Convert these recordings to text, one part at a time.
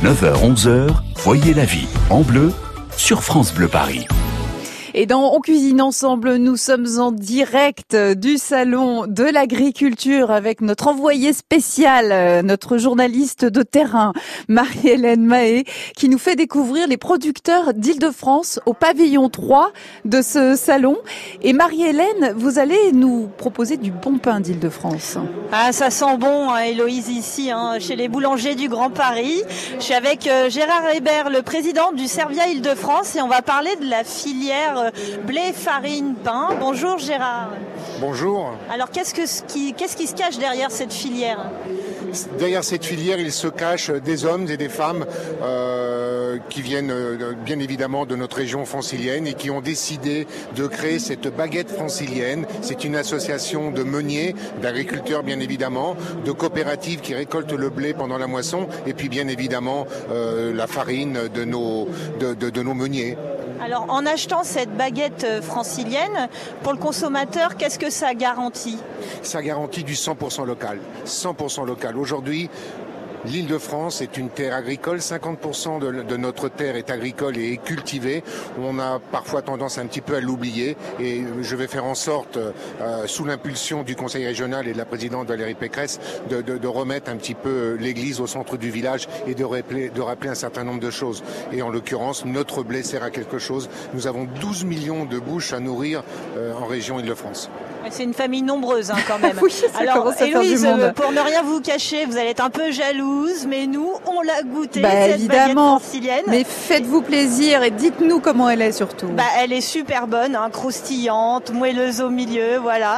9h-11h, voyez la vie en bleu sur France Bleu Paris. Et dans On cuisine ensemble, nous sommes en direct du salon de l'agriculture avec notre envoyée spéciale, notre journaliste de terrain, Marie-Hélène Mahé, qui nous fait découvrir les producteurs d'Île-de-France au pavillon 3 de ce salon. Et Marie-Hélène, vous allez nous proposer du bon pain d'Île-de-France. Ah, ça sent bon, hein, Héloïse, ici, chez les boulangers du Grand Paris. Je suis avec Gérard Hébert, le président du Servia Île-de-France, et on va parler de la filière blé, farine, pain. Bonjour Gérard. Bonjour. Alors qu'est-ce qui se cache derrière cette filière ? Derrière cette filière, il se cache des hommes et des femmes qui viennent bien évidemment de notre région francilienne et qui ont décidé de créer cette baguette francilienne. C'est une association de meuniers, d'agriculteurs bien évidemment, de coopératives qui récoltent le blé pendant la moisson et puis bien évidemment la farine de nos meuniers. Alors, en achetant cette baguette francilienne, pour le consommateur, qu'est-ce que ça garantit ? Ça garantit du 100% local. 100% local. Aujourd'hui, l'Île-de-France est une terre agricole, 50% de notre terre est agricole et est cultivée. On a parfois tendance un petit peu à l'oublier et je vais faire en sorte, sous l'impulsion du Conseil régional et de la présidente Valérie Pécresse, de remettre un petit peu l'église au centre du village et de rappeler un certain nombre de choses. Et en l'occurrence, notre blé sert à quelque chose. Nous avons 12 millions de bouches à nourrir en région Île-de-France. C'est une famille nombreuse quand même. Oui, ça commence à Héloïse, faire du monde. Pour ne rien vous cacher, vous allez être un peu jalouse, mais nous, on l'a goûté, Bah, cette baguette francilienne. Mais faites-vous plaisir et dites-nous comment elle est surtout. Bah, elle est super bonne, croustillante, moelleuse au milieu, voilà.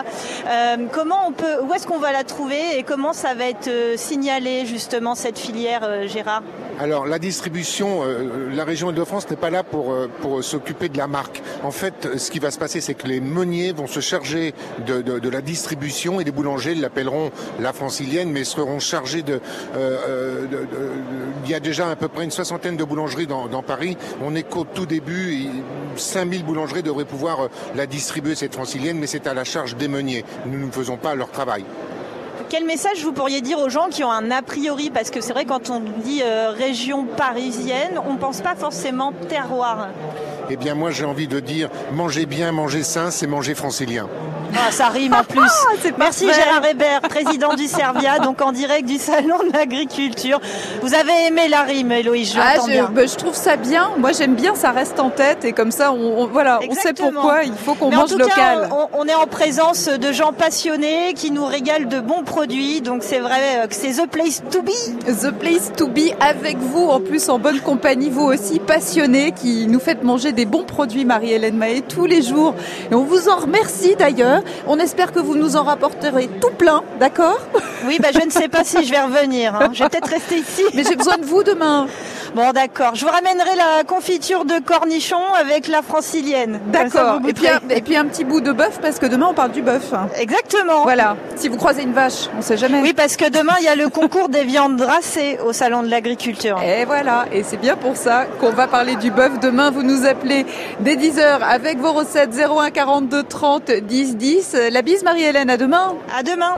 Où est-ce qu'on va la trouver et comment ça va être signalé justement cette filière, Gérard ? Alors la distribution, la région Île-de-France n'est pas là pour s'occuper de la marque. En fait, ce qui va se passer, c'est que les meuniers vont se charger de la distribution et les boulangers l'appelleront la francilienne, mais seront chargés il y a déjà à peu près une soixantaine de boulangeries dans Paris. On est qu'au tout début, 5000 boulangeries devraient pouvoir la distribuer cette francilienne, mais c'est à la charge des meuniers. Nous ne faisons pas leur travail. Quel message vous pourriez dire aux gens qui ont un a priori ? Parce que c'est vrai, quand on dit région parisienne, on ne pense pas forcément terroir. Eh bien moi j'ai envie de dire, manger bien, manger sain, c'est manger francilien. Ah, ça rime en plus. Merci parfait. Gérard Hébert, président du Servia, donc en direct du salon de l'agriculture. Vous avez aimé la rime, Héloïse, j'entends bien. Je trouve ça bien. Moi, j'aime bien, ça reste en tête et comme ça, on sait pourquoi il faut qu'on mange local. On est en présence de gens passionnés qui nous régalent de bons produits, donc c'est vrai que c'est The Place to Be. The Place to Be avec vous, en plus en bonne compagnie, vous aussi passionnés, qui nous faites manger des bons produits, Marie-Hélène Mahé, tous les jours. Et on vous en remercie d'ailleurs. On espère que vous nous en rapporterez tout plein, d'accord ? Oui, je ne sais pas si je vais revenir. Je vais peut-être rester ici. Mais j'ai besoin de vous demain. Bon, d'accord. Je vous ramènerai la confiture de cornichons avec la francilienne. D'accord. Et puis un petit bout de bœuf, parce que demain on parle du bœuf. Exactement. Voilà. Si vous croisez une vache, on sait jamais. Oui, parce que demain il y a le concours des viandes brassées au salon de l'agriculture. Et voilà. Et c'est bien pour ça qu'on va parler du bœuf. Demain, vous nous appelez dès 10h avec vos recettes 01 42 30 10 10. La bise, Marie-Hélène. À demain. À demain.